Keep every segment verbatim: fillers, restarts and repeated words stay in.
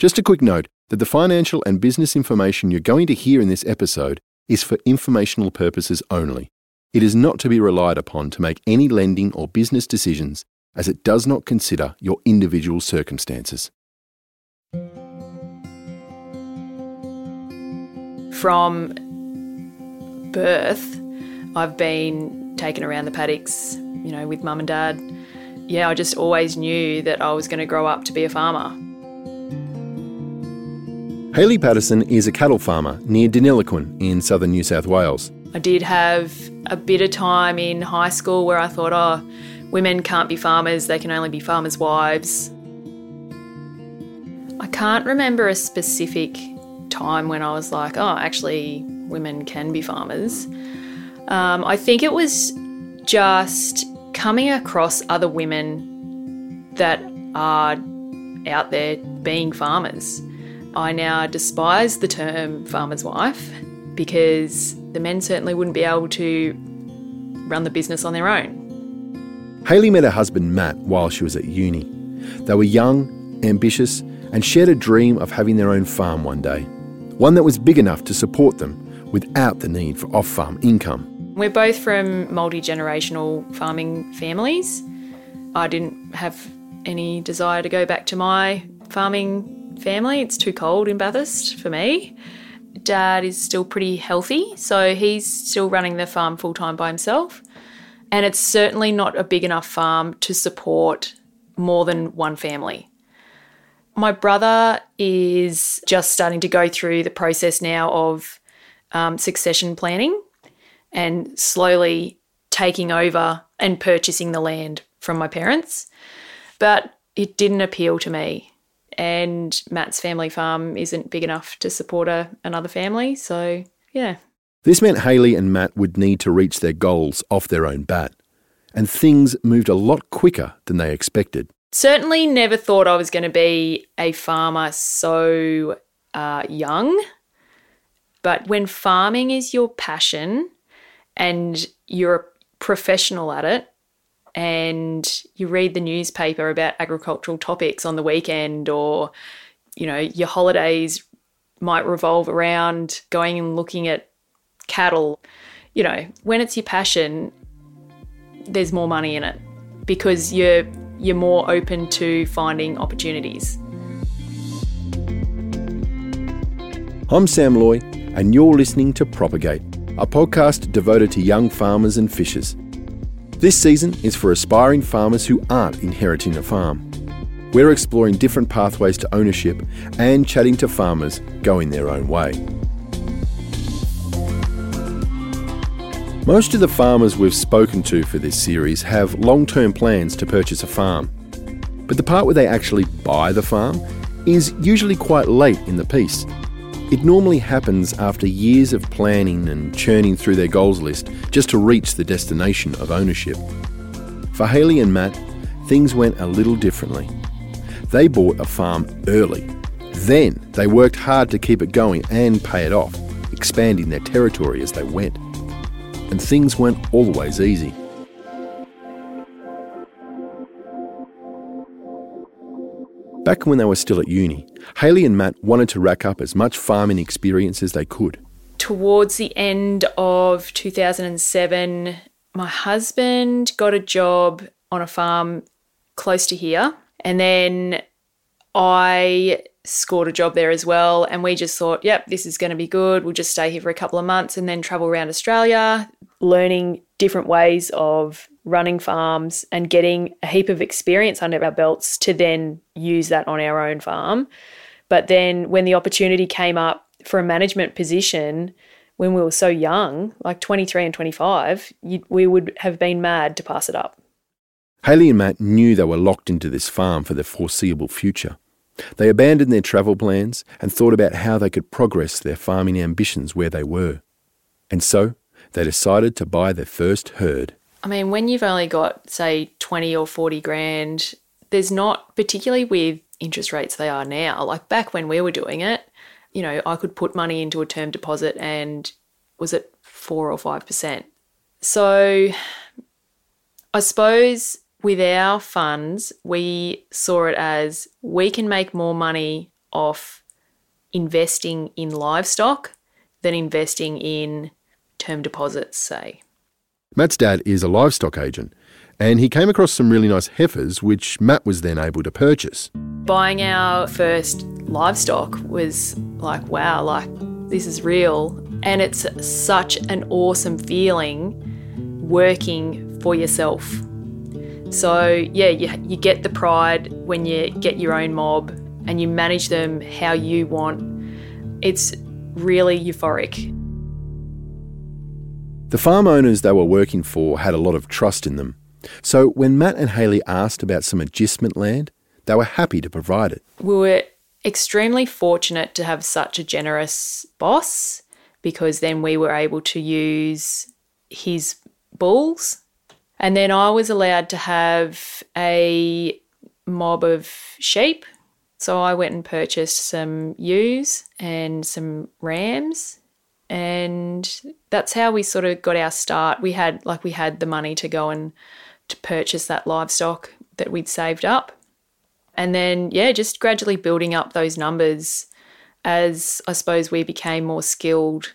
Just a quick note that the financial and business information you're going to hear in this episode is for informational purposes only. It is not to be relied upon to make any lending or business decisions, as it does not consider your individual circumstances. From birth, I've been taken around the paddocks, you know, with mum and dad. Yeah, I just always knew that I was going to grow up to be a farmer. Hayley Patterson is a cattle farmer near Deniliquin in southern New South Wales. I did have a bit of time in high school where I thought, oh, women can't be farmers, they can only be farmers' wives. I can't remember a specific time when I was like, oh, actually, women can be farmers. Um, I think it was just coming across other women that are out there being farmers. I now despise the term farmer's wife because the men certainly wouldn't be able to run the business on their own. Hayley met her husband Matt while she was at uni. They were young, ambitious, and shared a dream of having their own farm one day, one that was big enough to support them without the need for off-farm income. We're both from multi-generational farming families. I didn't have any desire to go back to my farming family. It's too cold in Bathurst for me. Dad is still pretty healthy, so he's still running the farm full-time by himself. And it's certainly not a big enough farm to support more than one family. My brother is just starting to go through the process now of um, succession planning and slowly taking over and purchasing the land from my parents. But it didn't appeal to me. And Matt's family farm isn't big enough to support a, another family, so yeah. This meant Hayley and Matt would need to reach their goals off their own bat, and things moved a lot quicker than they expected. Certainly never thought I was going to be a farmer so uh, young, but when farming is your passion and you're a professional at it, and you read the newspaper about agricultural topics on the weekend, or, you know, your holidays might revolve around going and looking at cattle. You know, when it's your passion, there's more money in it because you're you're more open to finding opportunities. I'm Sam Loy, and you're listening to Propagate, a podcast devoted to young farmers and fishers. This season is for aspiring farmers who aren't inheriting a farm. We're exploring different pathways to ownership and chatting to farmers going their own way. Most of the farmers we've spoken to for this series have long-term plans to purchase a farm. But the part where they actually buy the farm is usually quite late in the piece. It normally happens after years of planning and churning through their goals list just to reach the destination of ownership. For Hayley and Matt, things went a little differently. They bought a farm early. Then they worked hard to keep it going and pay it off, expanding their territory as they went. And things weren't always easy. Back when they were still at uni, Hayley and Matt wanted to rack up as much farming experience as they could. Towards the end of two thousand seven, my husband got a job on a farm close to here, and then I scored a job there as well, and we just thought, yep, this is going to be good. We'll just stay here for a couple of months and then travel around Australia, learning different ways of running farms and getting a heap of experience under our belts to then use that on our own farm. But then when the opportunity came up for a management position when we were so young, like twenty-three and twenty-five, you, we would have been mad to pass it up. Hayley and Matt knew they were locked into this farm for the foreseeable future. They abandoned their travel plans and thought about how they could progress their farming ambitions where they were. And so they decided to buy their first herd. I mean, when you've only got, say, twenty or forty grand, there's not, particularly with interest rates they are now, like back when we were doing it, you know, I could put money into a term deposit and was it four or five percent. So I suppose with our funds, we saw it as we can make more money off investing in livestock than investing in term deposits, say. Matt's dad is a livestock agent, and he came across some really nice heifers which Matt was then able to purchase. Buying our first livestock was like, wow, like this is real. And it's such an awesome feeling working for yourself. So yeah, you, you get the pride when you get your own mob and you manage them how you want. It's really euphoric. The farm owners they were working for had a lot of trust in them. So when Matt and Hayley asked about some agistment land, they were happy to provide it. We were extremely fortunate to have such a generous boss, because then we were able to use his bulls. And then I was allowed to have a mob of sheep. So I went and purchased some ewes and some rams. And that's how we sort of got our start. We had like we had the money to go and to purchase that livestock that we'd saved up. And then, yeah, just gradually building up those numbers as I suppose we became more skilled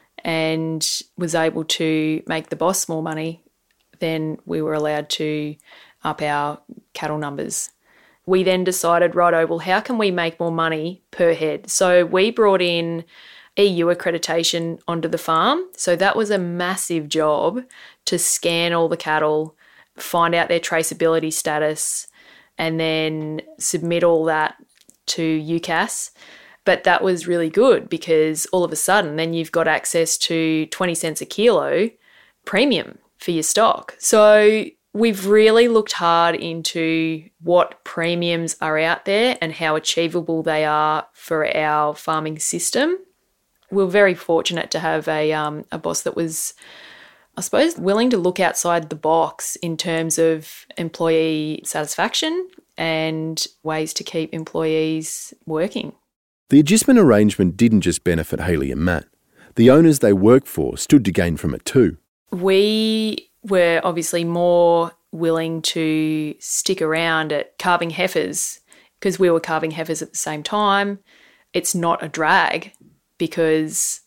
and was able to make the boss more money, then we were allowed to up our cattle numbers. We then decided, righto, well, how can we make more money per head? So we brought in E U accreditation onto the farm. So that was a massive job to scan all the cattle, find out their traceability status, and then submit all that to U C A S. But that was really good because all of a sudden then you've got access to twenty cents a kilo premium for your stock. So we've really looked hard into what premiums are out there and how achievable they are for our farming system. We were very fortunate to have a um, a boss that was, I suppose, willing to look outside the box in terms of employee satisfaction and ways to keep employees working. The agistment arrangement didn't just benefit Hayley and Matt. The owners they work for stood to gain from it too. We were obviously more willing to stick around at calving heifers because we were calving heifers at the same time. It's not a drag because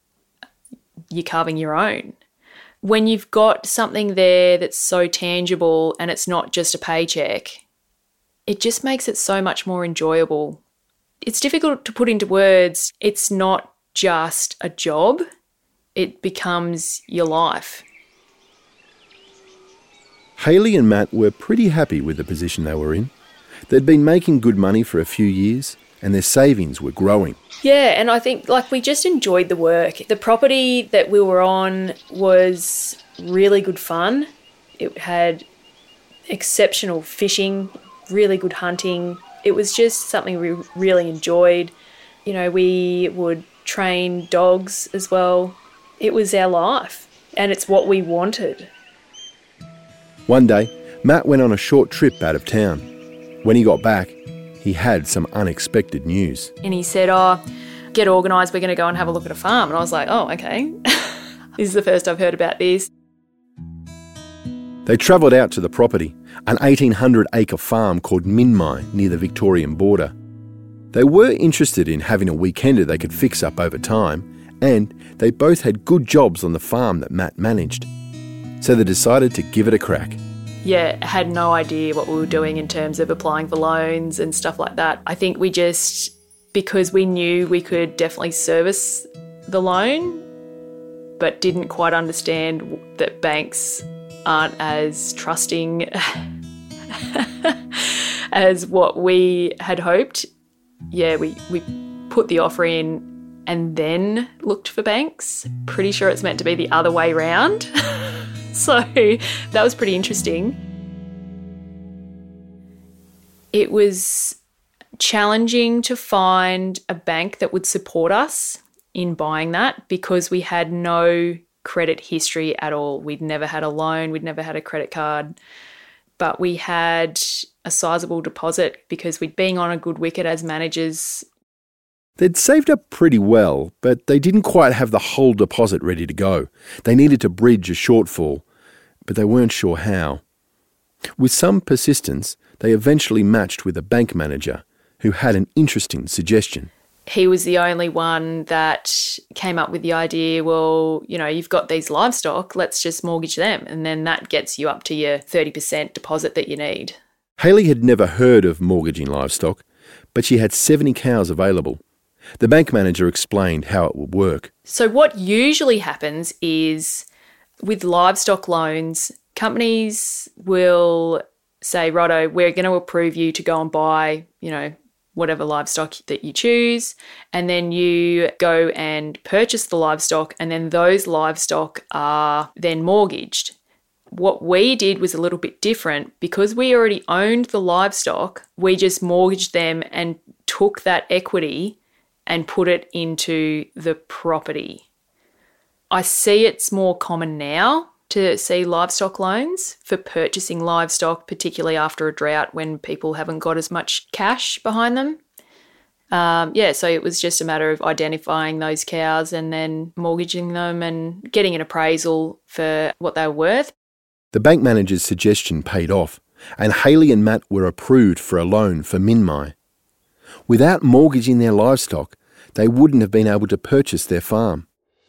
you're carving your own. When you've got something there that's so tangible and it's not just a paycheck, it just makes it so much more enjoyable. It's difficult to put into words. It's not just a job. It becomes your life. Hayley and Matt were pretty happy with the position they were in. They'd been making good money for a few years and their savings were growing. Yeah, and I think like we just enjoyed the work. The property that we were on was really good fun. It had exceptional fishing, really good hunting. It was just something we really enjoyed. You know, we would train dogs as well. It was our life and it's what we wanted. One day, Matt went on a short trip out of town. When he got back, he had some unexpected news. And he said, oh, get organised, we're going to go and have a look at a farm. And I was like, oh, okay. This is the first I've heard about this. They travelled out to the property, an eighteen hundred acre farm called Minmi near the Victorian border. They were interested in having a weekender they could fix up over time, and they both had good jobs on the farm that Matt managed. So they decided to give it a crack. Yeah, had no idea what we were doing in terms of applying for loans and stuff like that. I think we just, because we knew we could definitely service the loan, but didn't quite understand that banks aren't as trusting as what we had hoped. Yeah, we, we put the offer in and then looked for banks. Pretty sure it's meant to be the other way round. So that was pretty interesting. It was challenging to find a bank that would support us in buying that because we had no credit history at all. We'd never had a loan, we'd never had a credit card, but we had a sizable deposit because we'd been on a good wicket as managers. They'd saved up pretty well, but they didn't quite have the whole deposit ready to go. They needed to bridge a shortfall, but they weren't sure how. With some persistence, they eventually matched with a bank manager who had an interesting suggestion. He was the only one that came up with the idea, well, you know, you've got these livestock, let's just mortgage them. And then that gets you up to your thirty percent deposit that you need. Hayley had never heard of mortgaging livestock, but she had seventy cows available. The bank manager explained how it would work. So what usually happens is with livestock loans, companies will say, righto, we're going to approve you to go and buy, you know, whatever livestock that you choose, and then you go and purchase the livestock, and then those livestock are then mortgaged. What we did was a little bit different. Because we already owned the livestock, we just mortgaged them and took that equity and put it into the property. I see it's more common now to see livestock loans for purchasing livestock, particularly after a drought when people haven't got as much cash behind them. Um, yeah, so it was just a matter of identifying those cows and then mortgaging them and getting an appraisal for what they were worth. The bank manager's suggestion paid off, and Hayley and Matt were approved for a loan for Minmay. Without mortgaging their livestock, they wouldn't have been able to purchase their farm.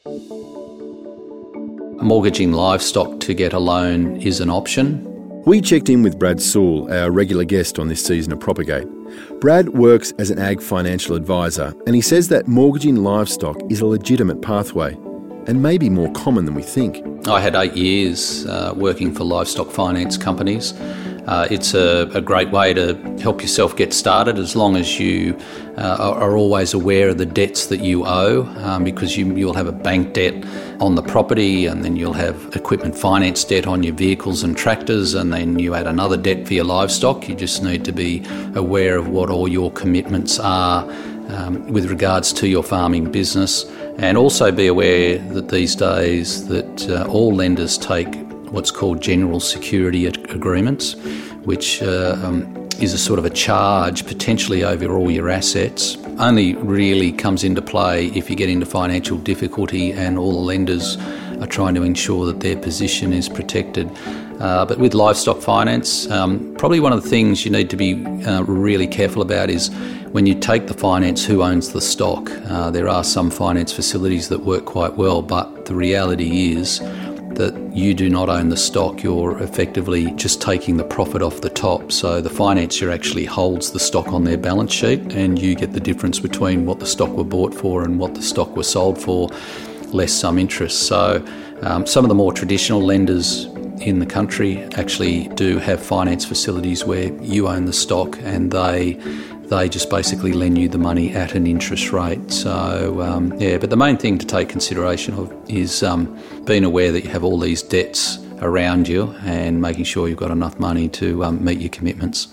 Mortgaging livestock to get a loan is an option. We checked in with Brad Sewell, our regular guest on this season of Propagate. Brad works as an ag financial advisor, and he says that mortgaging livestock is a legitimate pathway and maybe more common than we think. I had eight years uh, working for livestock finance companies. Uh, it's a, a great way to help yourself get started as long as you uh, are, are always aware of the debts that you owe, um, because you, you'll have a bank debt on the property, and then you'll have equipment finance debt on your vehicles and tractors, and then you add another debt for your livestock. You just need to be aware of what all your commitments are um, with regards to your farming business, and also be aware that these days that uh, all lenders take what's called general security agreements, which uh, um, is a sort of a charge potentially over all your assets. Only really comes into play if you get into financial difficulty and all the lenders are trying to ensure that their position is protected. Uh, but with livestock finance, um, probably one of the things you need to be uh, really careful about is when you take the finance, who owns the stock. Uh, there are some finance facilities that work quite well, but the reality is that you do not own the stock. You're effectively just taking the profit off the top. So the financier actually holds the stock on their balance sheet, and you get the difference between what the stock were bought for and what the stock was sold for, less some interest. So um, some of the more traditional lenders in the country actually do have finance facilities where you own the stock and they they just basically lend you the money at an interest rate. So, um, yeah, but the main thing to take consideration of is um, being aware that you have all these debts around you and making sure you've got enough money to um, meet your commitments.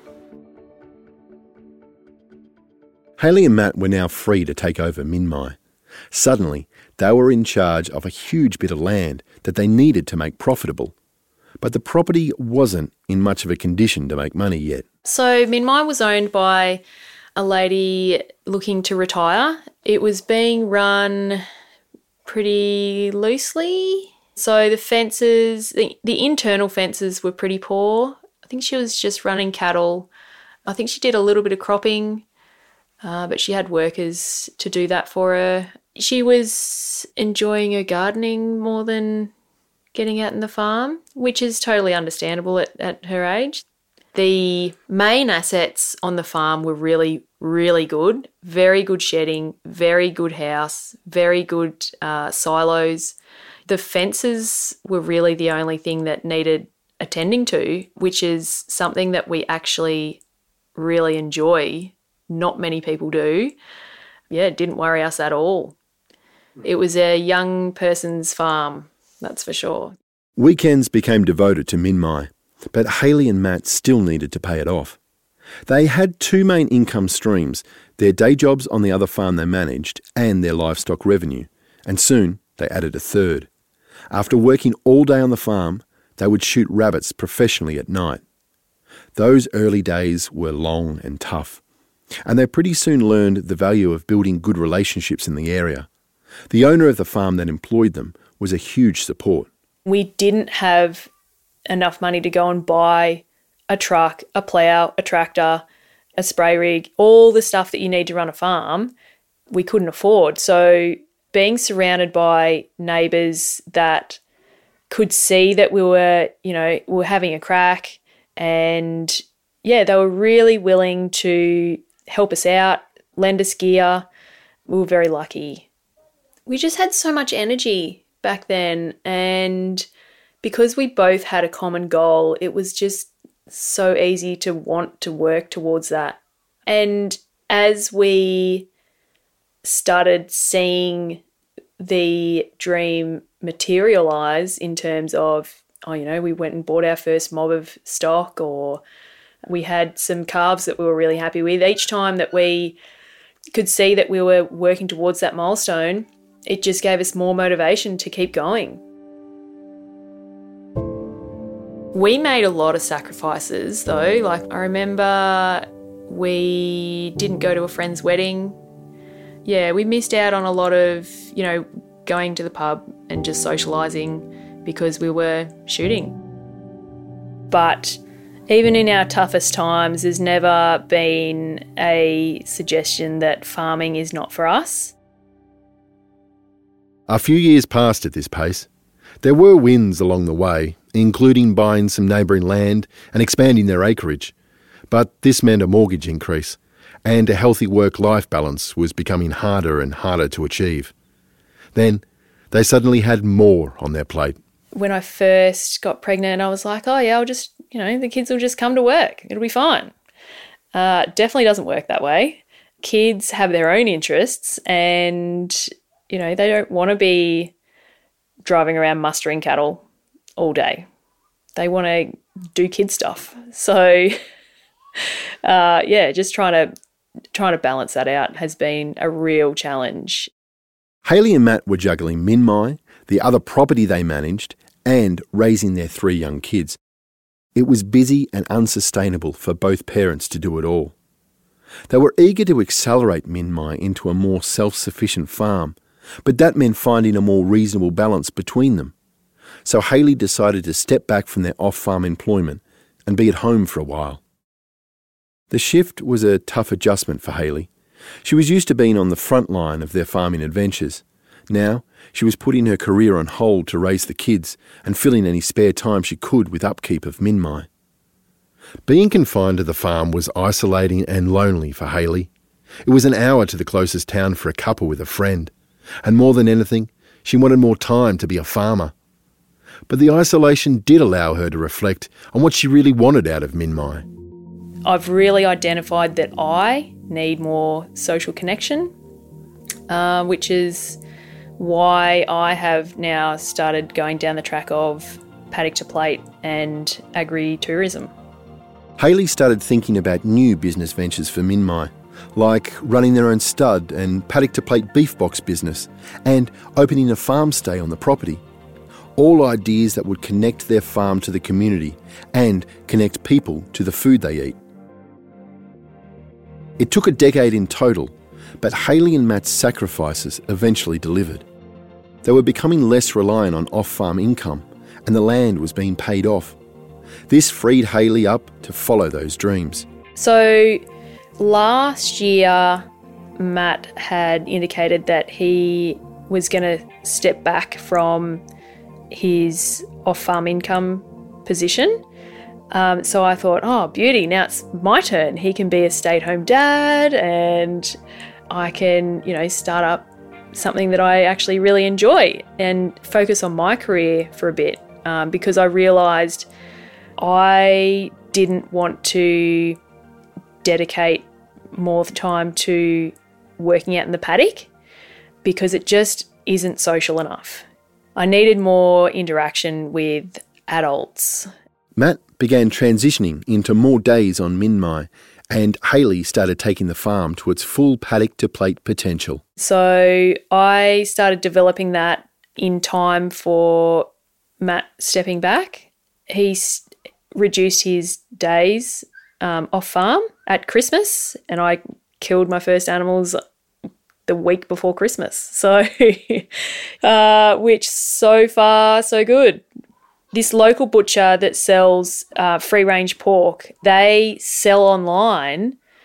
Hayley and Matt were now free to take over Minmay. Suddenly, they were in charge of a huge bit of land that they needed to make profitable. But the property wasn't in much of a condition to make money yet. So Minmay was owned by a lady looking to retire. It was being run pretty loosely. So the fences, the, the internal fences were pretty poor. I think she was just running cattle. I think she did a little bit of cropping, uh, but she had workers to do that for her. She was enjoying her gardening more than getting out in the farm, which is totally understandable at, at her age. The main assets on the farm were really, really good. Very good shedding, very good house, very good uh, silos. The fences were really the only thing that needed attending to, which is something that we actually really enjoy. Not many people do. Yeah, it didn't worry us at all. It was a young person's farm, that's for sure. Weekends became devoted to Minmay, but Hayley and Matt still needed to pay it off. They had two main income streams, their day jobs on the other farm they managed and their livestock revenue, and soon they added a third. After working all day on the farm, they would shoot rabbits professionally at night. Those early days were long and tough, and they pretty soon learned the value of building good relationships in the area. The owner of the farm that employed them was a huge support. We didn't have enough money to go and buy a truck, a plough, a tractor, a spray rig, all the stuff that you need to run a farm, we couldn't afford. So being surrounded by neighbours that could see that we were, you know, we were having a crack, and yeah, they were really willing to help us out, lend us gear. We were very lucky. We just had so much energy back then, and because we both had a common goal, it was just so easy to want to work towards that. And as we started seeing the dream materialise in terms of, oh, you know, we went and bought our first mob of stock, or we had some calves that we were really happy with. Each time that we could see that we were working towards that milestone, it just gave us more motivation to keep going. We made a lot of sacrifices though. Like, I remember we didn't go to a friend's wedding. Yeah, we missed out on a lot of, you know, going to the pub and just socialising because we were shooting. But even in our toughest times, there's never been a suggestion that farming is not for us. A few years passed at this pace. There were wins along the way, including buying some neighbouring land and expanding their acreage. But this meant a mortgage increase, and a healthy work-life balance was becoming harder and harder to achieve. Then they suddenly had more on their plate. When I first got pregnant, I was like, oh yeah, I'll just, you know, the kids will just come to work. It'll be fine. Uh, definitely doesn't work that way. Kids have their own interests, and, you know, they don't want to be driving around mustering cattle all day. They want to do kid stuff. So, uh, yeah, just trying to trying to balance that out has been a real challenge. Hayley and Matt were juggling Minmay, the other property they managed, and raising their three young kids. It was busy and unsustainable for both parents to do it all. They were eager to accelerate Minmay into a more self-sufficient farm, but that meant finding a more reasonable balance between them. So Hayley decided to step back from their off-farm employment and be at home for a while. The shift was a tough adjustment for Hayley. She was used to being on the front line of their farming adventures. Now, she was putting her career on hold to raise the kids and filling any spare time she could with upkeep of Minmay. Being confined to the farm was isolating and lonely for Hayley. It was an hour to the closest town for a cuppa with a friend. And more than anything, she wanted more time to be a farmer. But the isolation did allow her to reflect on what she really wanted out of Minmay. I've really identified that I need more social connection, uh, which is why I have now started going down the track of paddock to plate and agri-tourism. Hayley started thinking about new business ventures for Minmay, like running their own stud and paddock to plate beef box business and opening a farm stay on the property. All ideas that would connect their farm to the community and connect people to the food they eat. It took a decade in total, but Hayley and Matt's sacrifices eventually delivered. They were becoming less reliant on off-farm income, and the land was being paid off. This freed Hayley up to follow those dreams. So last year, Matt had indicated that he was going to step back from his off-farm income position. Um, so I thought, oh, beauty, now it's my turn. He can be a stay-at-home dad and I can, you know, start up something that I actually really enjoy and focus on my career for a bit, um, because I realised I didn't want to dedicate more time to working out in the paddock because it just isn't social enough. I needed more interaction with adults. Matt began transitioning into more days on Minmay, and Hayley started taking the farm to its full paddock to plate potential. So I started developing that in time for Matt stepping back. He s- reduced his days um, off farm at Christmas, and I killed my first animals the week before Christmas. So, uh, which so far so good. This local butcher that sells uh, free-range pork, they sell online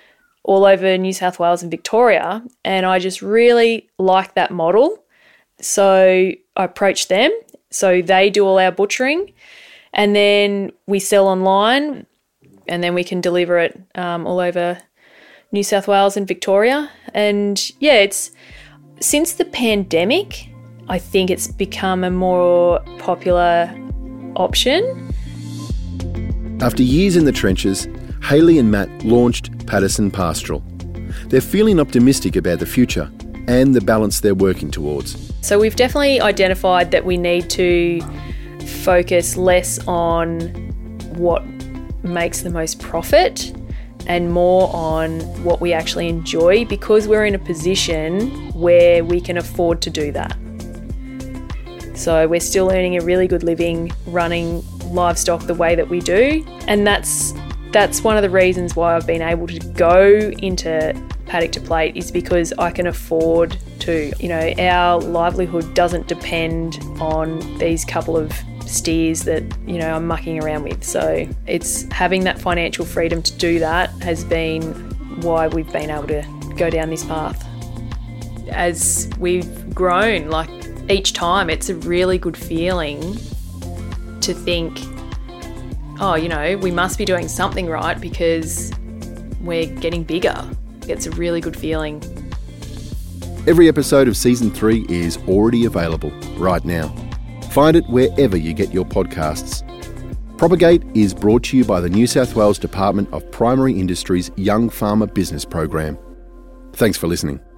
all over New South Wales and Victoria, and I just really like that model. So I approached them. So they do all our butchering, and then we sell online, and then we can deliver it um, all over New South Wales and Victoria. And yeah, it's since the pandemic, I think it's become a more popular option. After years in the trenches, Hayley and Matt launched Paterson Pastoral. They're feeling optimistic about the future and the balance they're working towards. So we've definitely identified that we need to focus less on what makes the most profit and more on what we actually enjoy, because we're in a position where we can afford to do that. So we're still earning a really good living running livestock the way that we do, and that's that's one of the reasons why I've been able to go into paddock to plate, is because I can afford to. You know, our livelihood doesn't depend on these couple of steers that, you know, I'm mucking around with. So it's having that financial freedom to do that has been why we've been able to go down this path. As we've grown, like each time, it's a really good feeling to think, oh, you know, we must be doing something right because we're getting bigger. It's a really good feeling. Every episode of Season three is already available right now. Find it wherever you get your podcasts. Propagate is brought to you by the New South Wales Department of Primary Industries Young Farmer Business Program. Thanks for listening.